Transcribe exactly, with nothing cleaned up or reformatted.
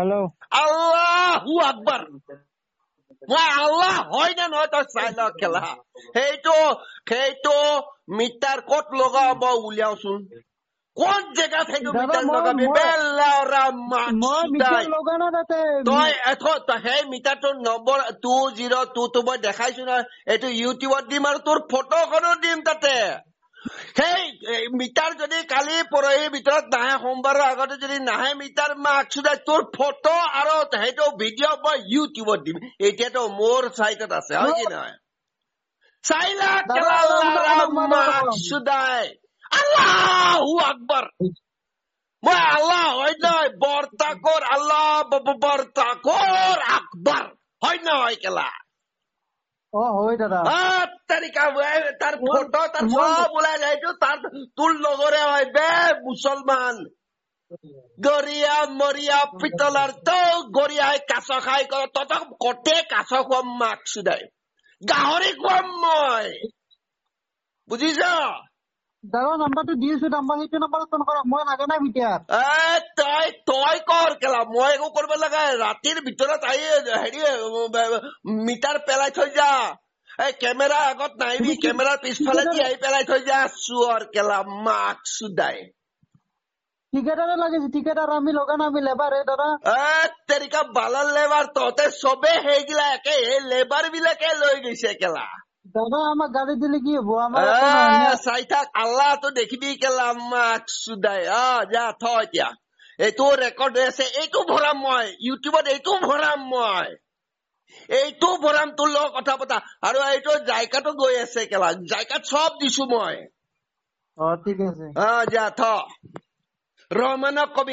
hello' আল্লাহু আকবার মই আল্লাহ হয় না নহয় তই চাই ল খেলা সেইটো সেইটো মিটাৰ ক'ত লগাব উলিয়াওচোন কোন জেগাত সেইটো মিটাৰ লগাবি বেলাৰা মাছুদাই তই সেই মিটাৰটোৰ নম্বৰ টু জিৰ' টু টো মই দেখাইছো না এইটো ইউটিউবত দিম আৰু তোৰ ফটোখনো দিম তাতে সেই মিটাৰ যদি কালি পৰহিৰ ভিতৰত নাহে সোমবাৰৰ আগতে যদি নাহে মিটাৰ মাছুদাই তোৰ ফটো আৰু সেইটো ভিডিঅ' মই ইউটিউবত দিম এতিয়াতো মোৰ চাইটত আছে হয় কি নহয় চাইলা কেলালাৰা মাছুদাই আল্লাহু আকবার মই আল্লাহ হয় নয় বৰ্তাকৰ আল্লাহ বৰ্তাকৰ আকবার হয় নহয় কেলা অ হয় দাদা তাৰিকা তাৰ ফটো তাৰ সব ওলাই যায় তাৰ তোৰ লগৰে হয় বে মুছলমান গৰিয়া মৰিয়া পিতলাৰ তো গৰিয়াই কাছ খাই ততক কতে কাছ খুৱাম মাছুদাই গাহৰি খুৱাম মই বুজিছ দাদা নাম্বাৰটো দিছো নাম্বাৰ সেইটো নাম্বাৰত ফোন কৰক মই লাগে নাই ভিতৰত তই তই কৰ কেলা মই একো কৰিব লগা ৰাতিৰ ভিতৰত আহি হেৰি মিটাৰ পেলাই থৈ যা এই কেমেৰা আগত নাহিবি কেমেৰাৰ পিছফালে দি আহি পেলাই থৈ যা চুৱাৰ কেলা মাছুদাই ঠিকাদাৰে লাগিছে ঠিকাদাৰ আমি লগা নামি লেবাৰ দাদা তেৰিকা বালাৰ লেবাৰ তহঁতে চবে সেইগিলা একে সেই লেবাৰ বিলাকে লৈ গৈছে কেলা দাদা আমাক গাড়ী দিলে কি হব আমাৰ চাই থাক আল্লাহটো দেখিবি কেলা মাছুদাই আহ যা থ এতিয়া এইটো ৰেকৰ্ড হৈ আছে এইটো ভৰাম মই ইউটিউবত এইটো ভৰাম মই এইটো ভৰাম তোৰ লগত কথা পতা আৰু এইটো জাইকাটো গৈ আছে কেলা জাইকাত চব দিছো মই অ ঠিক আছে আহ যা থ ৰহমানক কবি